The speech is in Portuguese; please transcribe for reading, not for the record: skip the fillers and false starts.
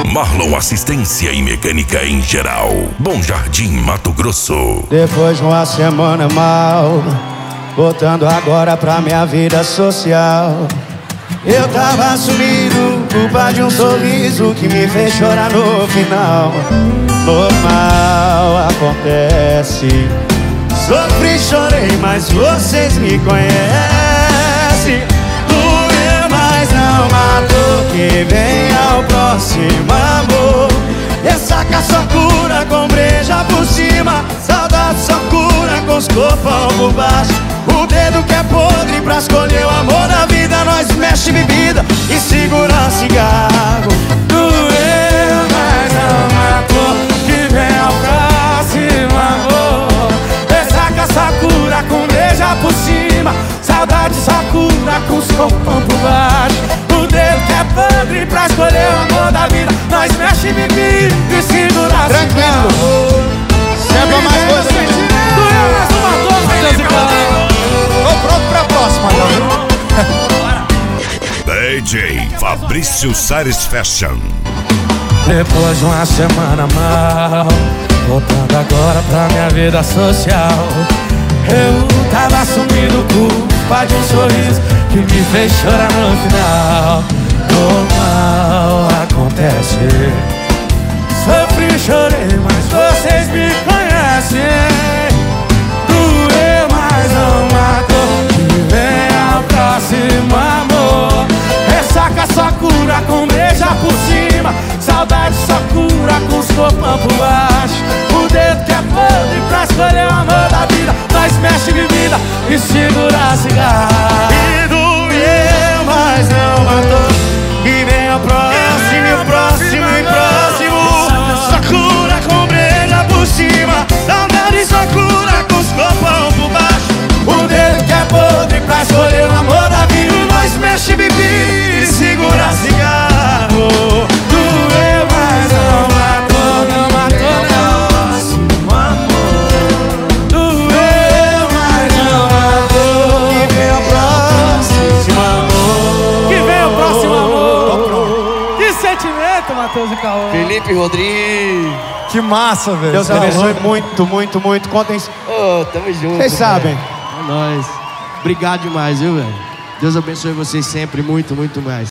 Marlon Assistência e Mecânica em Geral. Bom Jardim, Mato Grosso. Depois de uma semana mal, voltando agora pra minha vida social. Eu tava sumido, culpa de um sorriso que me fez chorar no final. Normal, acontece. Sofri, chorei, mas vocês me conhecem. Doeu, mas não matou. Que venha o próximo amor. Essa só cura com breja por cima. Saudade só cura com os copão por baixo. O dedo que é podre pra escolher o amor da vida. Nós mexe bebida e segura cigarro. Doeu, mas não matou. Que venha o próximo amor. Ressaca só cura com breja por cima. Saudade só cura com os copão por baixo. O dedo que é podre pra escolher o amor da vida. Nós mexe bebida e segura tranquilo. Sempre mais coisa. Doeu, mas não matou. Tô pronto pra próxima, DJ Fabrício Sares Fashion. Depois de uma semana mal, voltando agora pra minha vida social. Eu tava sumido, culpa de um sorriso que me fez chorar no final. Normal, acontece. Sofri, chorei, mas vocês me conhecem. Doeu, mas não matou. Que venha o próximo amor. Ressaca só cura com beija por cima. Saudade só cura com os copão por baixo. O dedo que é podre pra escolher o amor da vida. Nós mexe bebida e segura cigarro. E doeu, mas não matou. E vem o próximo, e o próximo, e o próximo. Só cura com breja por cima. Saudade só cura com os copão por baixo. O dedo que é podre pra escolher o amor da vida. Nós mexe bebida e segura cigarro. Doeu, mas não matou, não matou, não. Doeu, mas não matou. Que vem o próximo amor. Que vem o próximo amor. Que sentimento, Matheus e Caô. Felipe Rodrigues. Que massa, velho. Deus abençoe muito, muito, muito. Contem. Ô, tamo junto. Vocês sabem. É nóis. Obrigado demais, viu, velho? Deus abençoe vocês sempre muito, muito mais.